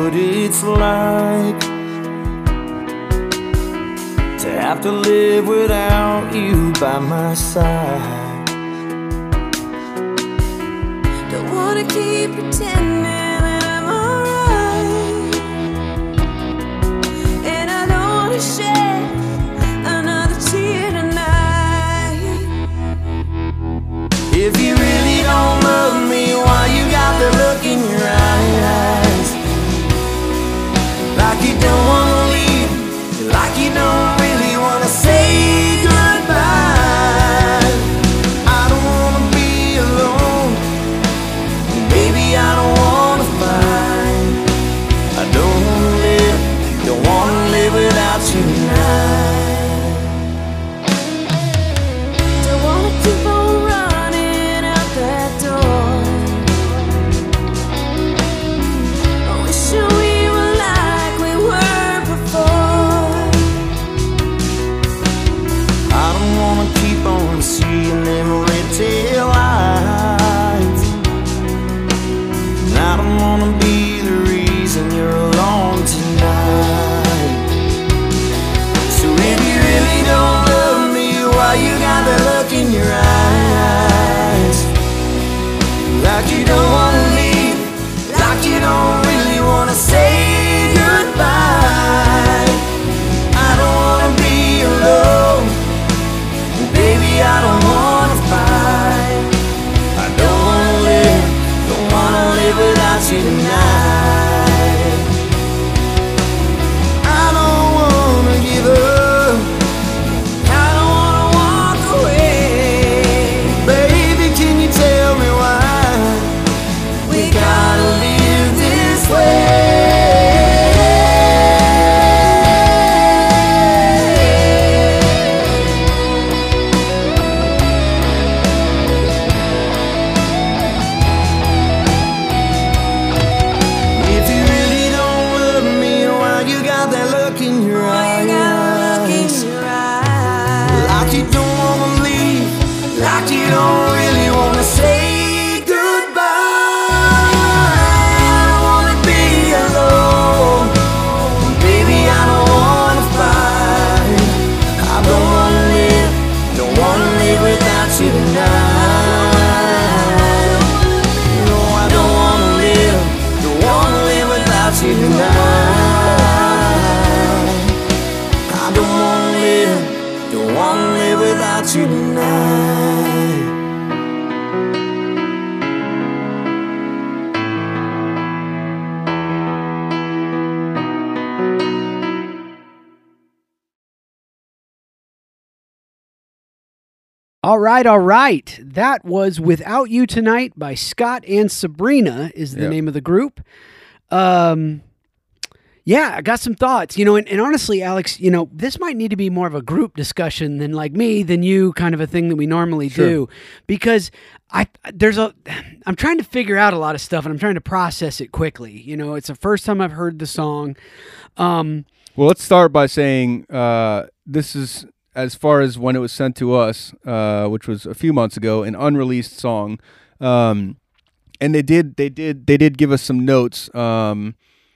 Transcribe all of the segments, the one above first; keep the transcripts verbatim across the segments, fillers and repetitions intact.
what it's like to have to live without you by my side. Don't wanna keep pretending that I'm alright, and I don't wanna shed another tear tonight. If you really don't love me, why you got the look in your eyes? Like you don't wanna leave, like you don't really wanna say goodbye. I don't wanna be alone, baby, I don't wanna fight. I don't wanna live, don't wanna live without you tonight. Don't wanna keep on running out that door. I wish we were like we were before. I don't wanna keep on seeing them red tail lights, and I don't wanna be the reason you're alone tonight. So if you really don't love me, why you got that look in your eyes? Like you don't wanna leave, like you don't really wanna say goodbye. I don't wanna be alone, baby, I don't wanna fight. I don't wanna live, don't wanna live without you tonight. I don't wanna give up, I don't wanna walk away. Baby, can you tell me why we gotta live this way? If you really don't love me, why you got that look in your Why eyes? you got a look in your eyes? Like you don't wanna leave, like you don't really wanna say goodbye. I don't wanna be alone, baby, I don't wanna fight. I don't wanna live, don't wanna live without you tonight. No, I don't wanna live, don't wanna live without you tonight. I don't wanna live, don't wanna live without you tonight. All right, all right. That was Without You Tonight by Scott and Sabrina is the Yep. name of the group. Um, yeah, I got some thoughts, you know, and, and honestly, Alex, you know, this might need to be more of a group discussion than like me, than you kind of a thing that we normally Sure. do, because I, there's a, I'm trying to figure out a lot of stuff and I'm trying to process it quickly. You know, it's the first time I've heard the song. Um, Well, let's start by saying uh, this is, as far as when it was sent to us, uh, which was a few months ago, an unreleased song, um, and they did, they did, they did give us some notes um,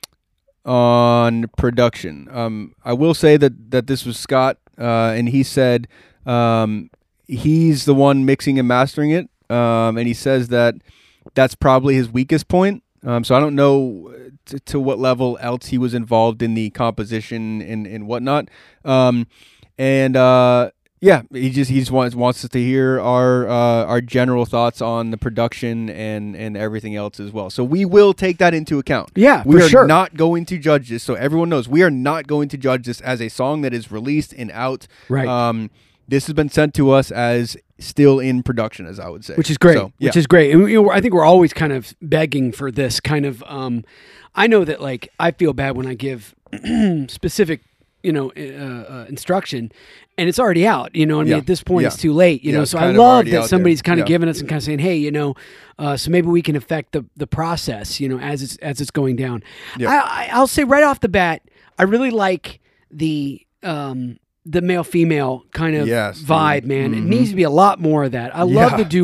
on production. Um, I will say that that this was Scott, uh, and he said um, he's the one mixing and mastering it, um, and he says that that's probably his weakest point. Um, so I don't know to, to what level else he was involved in the composition and, and whatnot. Um, and uh, yeah, he just he just wants wants us to hear our uh, our general thoughts on the production and, and everything else as well. So we will take that into account. Yeah, we for are sure. not going to judge this. So everyone knows we are not going to judge this as a song that is released and out. Right. Um, this has been sent to us as still in production, as I would say, which is great. So, yeah. Which is great. And you know, I think we're always kind of begging for this kind of. Um, I know that like I feel bad when I give specific, you know, uh, uh, instruction, and it's already out. You know, what I mean, Yeah. at this point, Yeah. it's too late. You Yeah, know, it's so I kind of love already that out somebody's there. kind of Yeah. giving us and kind of saying, hey, you know, uh, so maybe we can affect the the process. You know, as it's as it's going down. Yeah. I, I I'll say right off the bat, I really like the. Um, the male female kind of Yes, dude. vibe, man. It Mhm. needs to be a lot more of that. I love Yeah. the duet.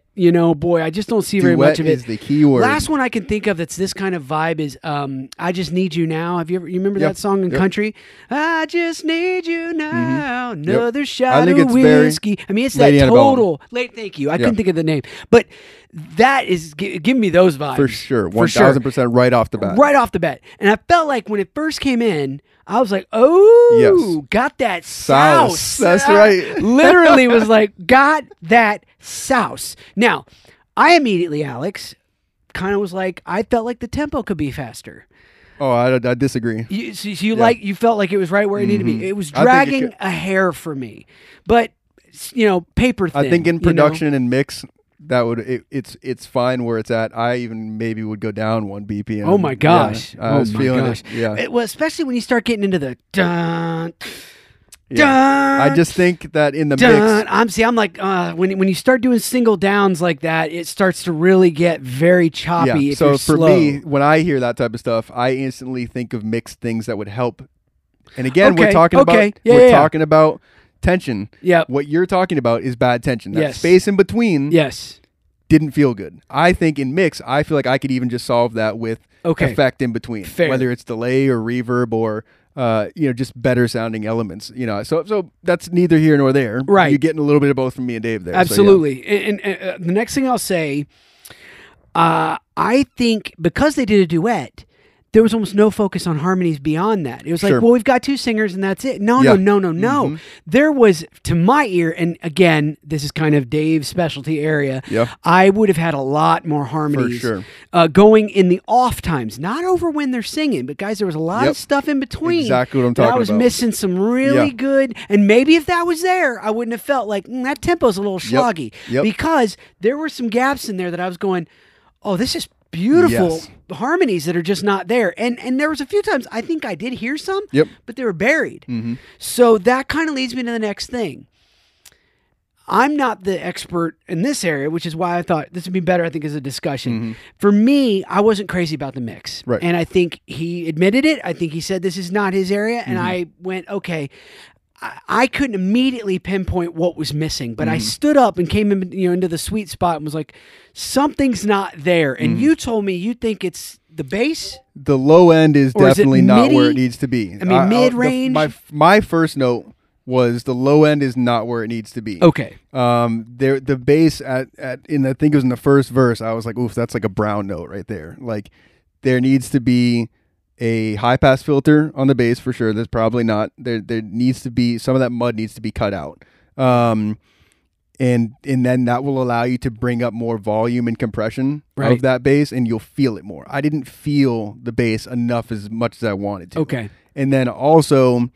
You know, boy, I just don't see very Duet much of it. is the key word. Last one I can think of that's this kind of vibe is um, "I Just Need You Now." Have you ever you remember Yep. that song in Yep. country? I just need you now, Mm-hmm. another shot I think of it's very whiskey. I mean, it's Lady that Antebellum. total. Late, thank you. I Yep. couldn't think of the name, but that is gi- give me those vibes for sure, For one sure. thousand percent right off the bat. Right off the bat. And I felt like when it first came in, I was like, oh, Yes. got that Souse. souse. That's I right. literally was like, got that souse. Now, I immediately, Alex, kind of was like, I felt like the tempo could be faster. Oh, I, I disagree. You, so you Yeah. like, you felt like it was right where it needed to Mhm. be. It was I think it dragging could- a hair for me. But, you know, paper thin. I think in you know? production and mix, that would it, it's it's fine where it's at. I even maybe would go down one B P M. Oh my gosh! Yeah, I oh was my feeling gosh! it. Yeah, It, well, especially when you start getting into the dun, yeah. dun. I just think that in the Dun. mix, I'm see. I'm like uh, when when you start doing single downs like that, it starts to really get very choppy. yeah. If So you're for slow. me, when I hear that type of stuff, I instantly think of mixed things that would help. And again, we're Okay, talking okay. about Yeah, we're yeah, yeah. talking about tension. Yep. What you're talking about is bad tension. That Yes. space in between Yes. didn't feel good. I think in mix, I feel like I could even just solve that with Okay. effect in between, Fair. whether it's delay or reverb or uh, you know, just better sounding elements. You know, so so that's neither here nor there. Right. You're getting a little bit of both from me and Dave there. so, yeah. Absolutely. And, and uh, the next thing I'll say, uh, I think because they did a duet, there was almost no focus on harmonies beyond that. It was like, Sure. well, we've got two singers and that's it. No, Yeah. no, no, no, no. Mhm. There was, to my ear, and again, this is kind of Dave's specialty area. Yeah. I would have had a lot more harmonies sure. uh, going in the off times, not over when they're singing, but guys, there was a lot Yep. of stuff in between. Exactly what I'm that I talking was about. missing some really Yeah. good, and maybe if that was there, I wouldn't have felt like mm, that tempo's a little Yep. sloggy Yep. because there were some gaps in there that I was going, oh, this is beautiful Yes. harmonies that are just not there. And and there was a few times I think I did hear some, Yep. but they were buried. Mhm. So that kind of leads me to the next thing. I'm not the expert in this area, which is why I thought this would be better, I think, as a discussion. For me, I wasn't crazy about the mix. Right. And I think he admitted it. I think he said this is not his area. And I went, okay. I, I couldn't immediately pinpoint what was missing, but I stood up and came in, you know, into the sweet spot and was like, something's not there. And you told me you think it's the bass? The low end is Or is it definitely not where MIDI? it needs to be. I mean, the- mid-range? My my first note was the low end is not where it needs to be. Okay. Um, there the bass at at in I think it was in the first verse. I was like, oof, that's like a brown note right there. Like there needs to be a high pass filter on the bass for sure. There's probably not. There there needs to be some of that mud needs to be cut out. Um, and and then that will allow you to bring up more volume and compression Right. of that bass, and you'll feel it more. I didn't feel the bass enough as much as I wanted to. Okay. And then also,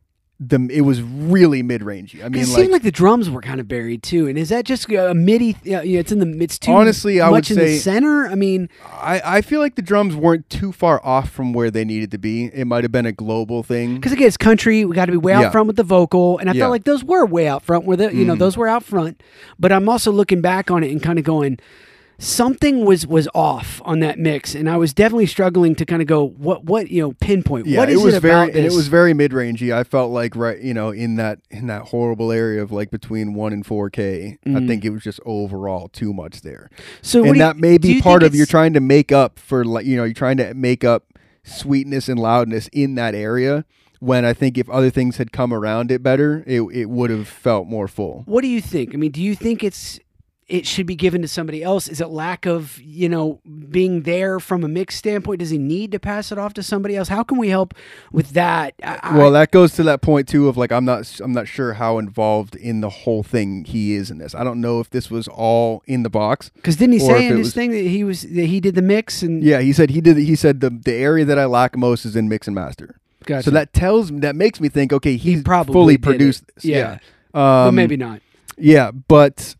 the it was really mid rangey. I mean, it like, seemed like the drums were kind of buried too. And is that just a MIDI? Uh, you know, it's in the it's too Honestly, I much would in the say- center. I mean, I, I feel like the drums weren't too far off from where they needed to be. It might have been a global thing. because again, it's country. We got to be way out Yeah. front with the vocal, and I Yeah. felt like those were way out front. Where the you know Mhm. those were out front. But I'm also looking back on it and kind of going, something was was off on that mix, and I was definitely struggling to kind of go, what what you know pinpoint. Yeah, what is it was it very about and this? it was very mid rangey. I felt like right, you know, in that in that horrible area of like between one and four K. I think it was just overall too much there. so. Mm. what And do you- that may do be you part think of you're it's- trying to make up for like you know you're trying to make up sweetness and loudness in that area. When I think if other things had come around it better, it it would have felt more full. What do you think? I mean, do you think it's it should be given to somebody else? Is it lack of, you know, being there from a mix standpoint? Does he need to pass it off to somebody else? How can we help with that? I, Well, I, that goes to that point too of like I'm not I'm not sure how involved in the whole thing he is in this. I don't know if this was all in the box. because didn't he or say if in it his was- thing that he was that he did the mix and Yeah, he said he did. He said the the area that I lack most is in mix and master. Gotcha. So that tells me that makes me think okay, he's probably fully did produced it. this. Yeah. Um, but maybe not. Yeah, but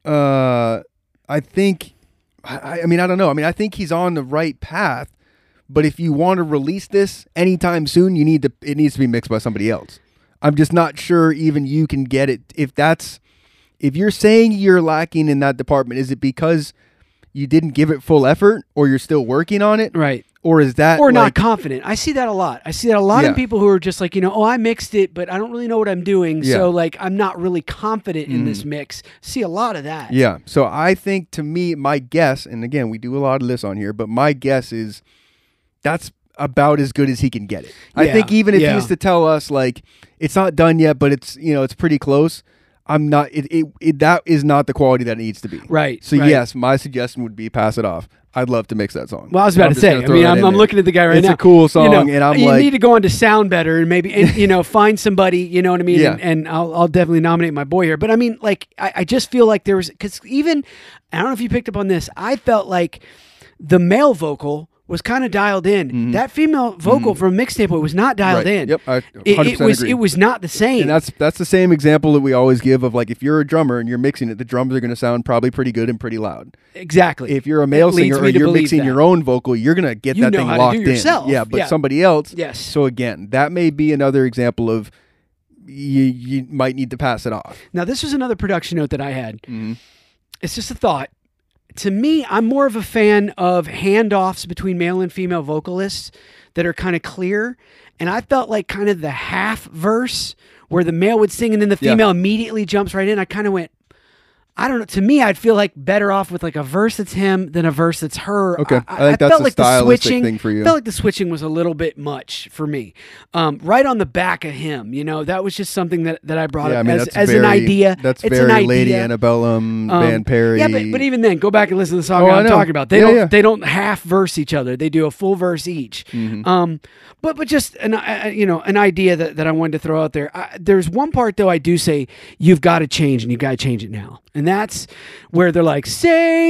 uh, I think I, I mean I don't know. I mean I think he's on the right path. But if you want to release this anytime soon, you need to it needs to be mixed by somebody else. I'm just not sure even you can get it if that's if you're saying you're lacking in that department. Is it because you didn't give it full effort, or you're still working on it, Right. or is that or not like, confident. I see that a lot. I see that a lot Yeah. in people who are just like, you know, oh, I mixed it, but I don't really know what I'm doing. Yeah. So like, I'm not really confident in this mix. See a lot of that. Yeah. So I think, to me, my guess, and again, we do a lot of this on here, but my guess is that's about as good as he can get it. I Yeah, think even if yeah. he was to tell us like it's not done yet, but it's you know it's pretty close. I'm not. It, it, it that is not the quality that it needs to be. Right. So right. yes, my suggestion would be pass it off. I'd love to mix that song. Well, I was about I'm to just say. gonna I throw mean, that I'm, in I'm there. looking at the guy right It's now. a cool song, you know, and I'm you like, need to go on to Sound Better and maybe, and, you know, find somebody. You know what I mean? Yeah. And, and I'll, I'll definitely nominate my boy here. But I mean, like, I, I just feel like there was because even I don't know if you picked up on this. I felt like the male vocal was kind of dialed in. Mhm. That female vocal from Mixtape Boy was not dialed Right. in. Yep, I It, 100% it was agree. it was not the same. And that's that's the same example that we always give of like if you're a drummer and you're mixing it, the drums are going to sound probably pretty good and pretty loud. exactly. If you're a male It leads singer me or to you're believe mixing that. your own vocal, you're going to get You that know thing how to do locked in. yourself. Yeah, but Yeah. somebody else. Yes. So again, that may be another example of you you might need to pass it off. Now this was another production note that I had. Mhm. It's just a thought. To me, I'm more of a fan of handoffs between male and female vocalists that are kind of clear. And I felt like kind of the half verse where the male would sing and then the Yeah. female immediately jumps right in. I kind of went, I don't know. To me, I'd feel like better off with like a verse that's him than a verse that's her. Okay. I, I think that's felt a like the stylistic switching thing for you. felt like the switching was a little bit much for me. Um, right on the back of him, you know, that was just something that, that I brought Yeah, I up mean as, that's as very, an idea. That's it's very an idea. Lady Antebellum, Um, Van Perry. Yeah, but, but even then, go back and listen to the song Oh, I I'm know. talking about. They Yeah, don't yeah. they don't half verse each other. They do a full verse each. Mhm. Um, but but just an uh, you know an idea that, that I wanted to throw out there. I, there's one part though I do say you've got to change and you've got to change it now, and that's where they're like say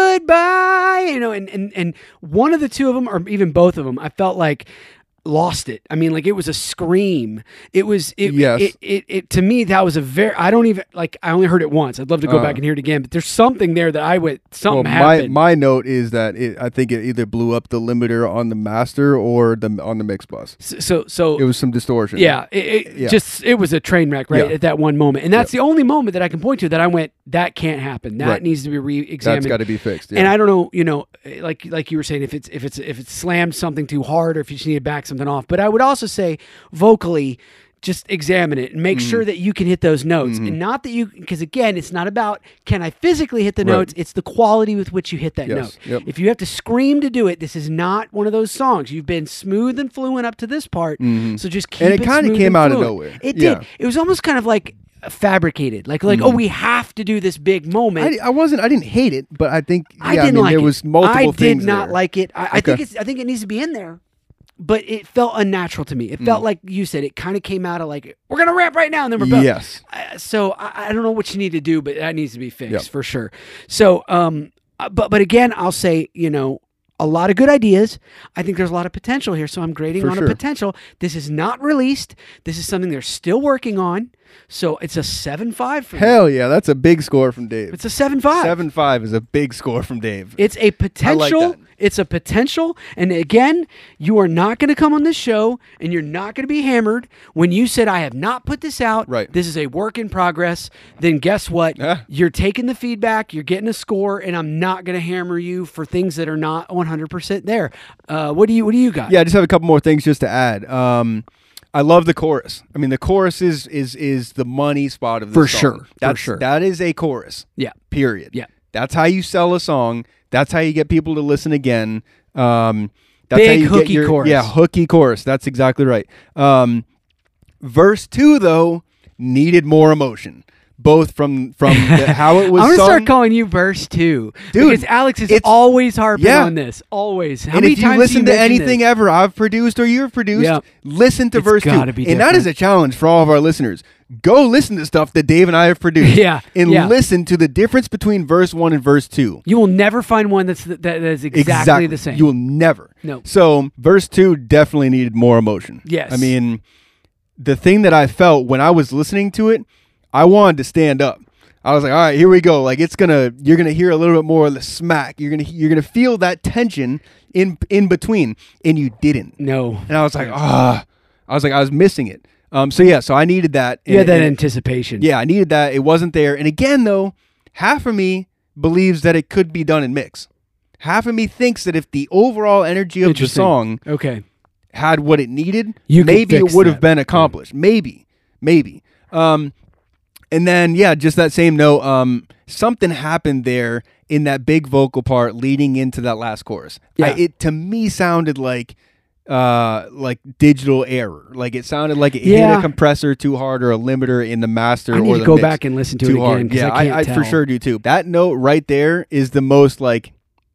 goodbye, you know, and and and one of the two of them or even both of them, I felt like lost it. I mean, like it was a scream. It was it, Yes. it, it it to me that was a very I don't even like I only heard it once. I'd love to go Uh. back and hear it again, but there's something there that I went well, something my happened. my note is that it, I think it either blew up the limiter on the master or the on the mix bus. so so, so It was some distortion. yeah, it, it Yeah. just it was a train wreck right Yeah. at that one moment, and that's the only moment that I can point to that I went that can't happen. That Right. needs to be That's re-examined. got to be fixed. Yeah. And I don't know, you know, like like you were saying, if it's if it's if it's slammed something too hard, or if you just need to back something off. But I would also say vocally, just examine it and make Mm-hmm. sure that you can hit those notes, and not that you because again, it's not about can I physically hit the Right. notes. It's the quality with which you hit that Yes. note. Yep. If you have to scream to do it, this is not one of those songs. You've been smooth and fluent up to this part, so just keep And it it kinda smooth came and out of fluent. nowhere. It Yeah. did. It was almost kind of like fabricated, like like oh we have to do this big moment. I, I wasn't. I didn't hate it, but I think yeah, I didn't mean, like there it. was multiple I did things not there. like it. I, I Okay. think it's. I think it needs to be in there, but it felt unnatural to me. It Mm. felt like you said. It kind of came out of like we're gonna rap right now, and then we're both. Yes. Uh, so I, I don't know what you need to do, but that needs to be fixed Yep. for sure. So um, uh, but but again, I'll say you know. A lot of good ideas. I think there's a lot of potential here, so I'm grading For on sure. a potential. This is not released. This is something they're still working on. So it's a seven five for me. Hell yeah, that's a big score from Dave. It's a seven five. Seven five is a big score from Dave. It's a potential. that. It's a potential. And again, you are not going to come on this show and you're not going to be hammered when you said, I have not put this out. Right. This is a work in progress. Then guess what? Yeah. You're taking the feedback, you're getting a score, and I'm not going to hammer you for things that are not one hundred percent there. Uh, what do you What do you got? Yeah, I just have a couple more things just to add. Um, I love the chorus. I mean, the chorus is is is the money spot of the For song. sure, for That's, sure. That is a chorus. Yeah. Period. Yeah. That's how you sell a song. That's how you get people to listen again. Um, that's Big how you hooky get your, chorus. Yeah, hooky chorus. That's exactly right. Um, verse two though needed more emotion, both from from the, how it was I'm gonna sung. start calling you verse two, Dude, because Alex is it's- always harping yeah. on this. Always. How and many if you times listen do to you mention anything this? ever I've produced or you've produced, Yeah. listen to It's verse two. gotta be And that is a challenge for all of our listeners. Go listen to stuff that Dave and I have produced. Yeah, And yeah. listen to the difference between verse one and verse two. You will never find one that's that, that is exactly, the same. You will never. No. So verse two definitely needed more emotion. Yes. I mean, the thing that I felt when I was listening to it, I wanted to stand up. I was like, all right, here we go. Like it's gonna, you're gonna hear a little bit more of the smack. You're gonna, you're gonna feel that tension in in between, and you didn't. no. And I was like, ah, I was like, I was missing it. Um, so yeah, so I needed that. You had And- that and- anticipation. yeah, I needed that. It wasn't there. And again, though, half of me believes that it could be done in mix. half of me thinks that if the overall energy of the Interesting. song Okay. had what it needed, You could maybe it fix would have that. been accomplished. Maybe, maybe. Um, and then yeah, just that same note. Um, something happened there in that big vocal part leading into that last chorus. I, Yeah. it to me sounded like uh like digital error. Like it sounded like it Yeah. hit a compressor too hard or a limiter in the master I need or to the go mix back and listen to it too again hard. because Yeah, I can't I, tell. for sure do too. That note right there is the most like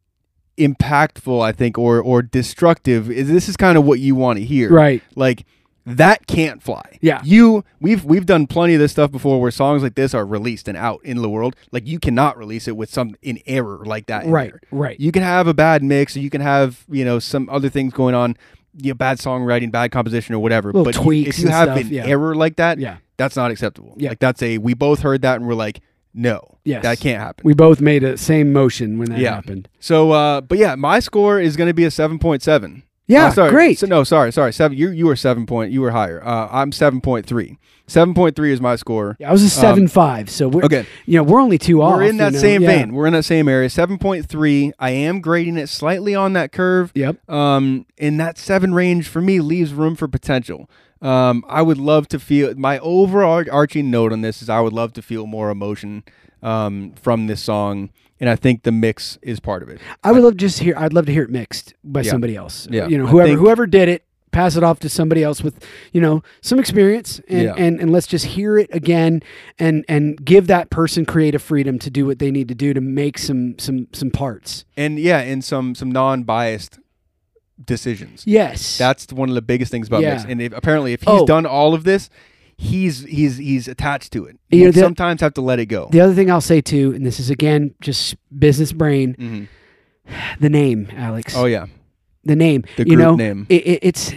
impactful, I think, or or destructive. Is this is kind of what you want to hear, Right. Like that can't fly. Yeah. you we've we've done plenty of this stuff before where songs like this are released and out in the world. Like you cannot release it with some in error like that. in Right. there. Right. You can have a bad mix, or you can have you know some other things going on, you know, bad songwriting, bad composition, or whatever. Little but you- tweaks if you and have stuff, an yeah. error like that, Yeah. that's not acceptable. Yeah. Like that's a we both heard that and we're like, no, Yes. that can't happen. We both made a same motion when that Yeah. happened. So, uh, but yeah, my score is going to be a seven point seven. Yeah, Uh, sorry. great. So, no, sorry, sorry. Seven. You you were seven point. You were higher. Uh, I'm seven point three. Seven point three is my score. Yeah, I was a seven five. So we're okay. You know, we're only two off. We're in that you know? same Yeah. vein. We're in that same area. Seven point three. I am grading it slightly on that curve. Yep. Um, in that seven range for me leaves room for potential. Um, I would love to feel my overarching note on this is I would love to feel more emotion um, from this song, and I think the mix is part of it. I would love to just hear. I'd love to hear it mixed by Yeah. somebody else. Yeah. You know, I whoever think- whoever did it, pass it off to somebody else with, you know, some experience, and, Yeah. and and let's just hear it again, and and give that person creative freedom to do what they need to do to make some some some parts. And yeah, and some some non-biased decisions. Yes. That's one of the biggest things about Yeah. mix. And if, apparently, if he's Oh. done all of this, he's he's he's attached to it. You You know, the- sometimes have to let it go. the other thing I'll say too, and this is again just business brain, Mhm. the name, Alex. Oh yeah, the name. the you group know, name. It, it, it's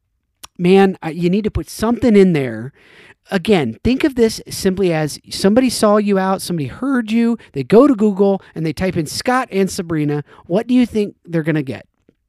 man, I- you need to put something in there. Again, think of this simply as somebody saw you out, somebody heard you, they go to Google and they type in Scott and Sabrina. What do you think they're going to get?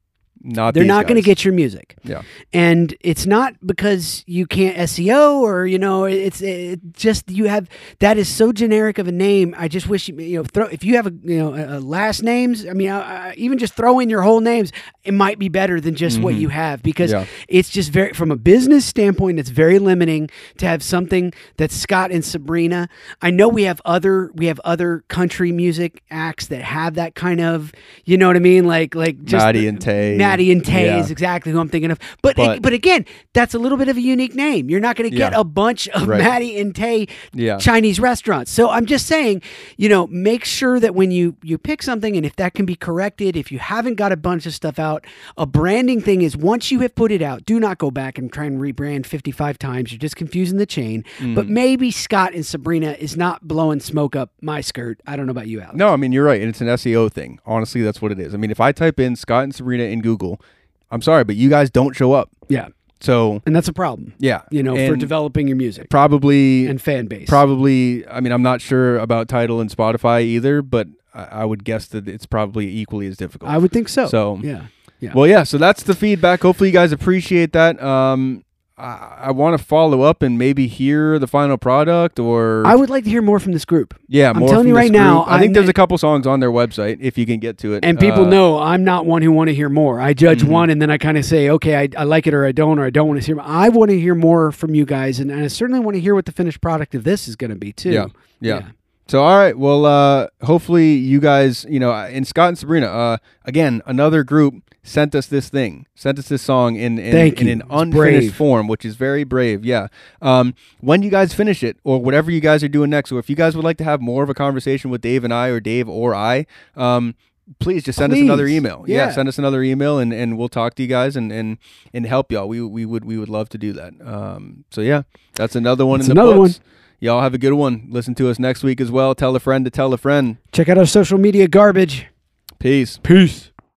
Not They're these not going to guys. get your music. Yeah. And it's not because you can't S E O or, you know, it's it just you have that is so generic of a name. I just wish, you you know, throw if you have a, you know, a, a last names, I mean, I, I, even just throw in your whole names, it might be better than just what you have because Yeah. it's just very, from a business standpoint, it's very limiting to have something that's Scott and Sabrina. I know we have other, we have other country music acts that have that kind of, you know what I mean? Like, like just Maddie and Tay. Maddie and Tay Yeah. is exactly who I'm thinking of. But, But- but again, that's a little bit of a unique name. You're not going to get Yeah. a bunch of Right. Maddie and Tay Yeah. Chinese restaurants. So I'm just saying, you know, make sure that when you you pick something, and if that can be corrected, if you haven't got a bunch of stuff out, a branding thing is once you have put it out, do not go back and try and rebrand fifty-five times. You're just confusing the chain. Mm. But maybe Scott and Sabrina is not blowing smoke up my skirt. I don't know about you, Alex. No, I mean you're right, and it's an S E O thing. Honestly, that's what it is. I mean, if I type in Scott and Sabrina in Google, I'm sorry, but you guys don't show up. Yeah. So And that's a problem, yeah, you know, for And developing your music probably and fan base. Probably, I mean, I'm not sure about Tidal and Spotify either, but I, I would guess that it's probably equally as difficult. I would think so. So, yeah. Yeah. Well, yeah, so that's the feedback. Hopefully you guys appreciate that. Um, I, I want to follow up and maybe hear the final product or... I would like to hear more from this group. yeah, I'm more telling from you this right now, group. I think I'm- there's a couple songs on their website if you can get to it. And people Uh, know I'm not one who want to hear more. I judge Mhm. one and then I kind of say, okay, I, I like it or I don't, or I don't want to hear more. I want to hear more from you guys. And, and I certainly want to hear what the finished product of this is going to be too. Yeah, yeah. So, all right. Well, uh, hopefully you guys, you know, and Scott and Sabrina, uh, again, another group sent us this thing, sent us this song in in, Thank in you. an It's unfinished brave. form, which is very brave. Yeah. Um, when you guys finish it, or whatever you guys are doing next, or if you guys would like to have more of a conversation with Dave and I, or Dave or I, um, please just send us another Please. email. Yeah. send us another email, and, and we'll talk to you guys and, and, and help y'all. We we would we would love to do that. Um, so yeah, that's another one That's in the another books. one. Y'all have a good one. Listen to us next week as well. Tell a friend to tell a friend. Check out our social media garbage. Peace. Peace.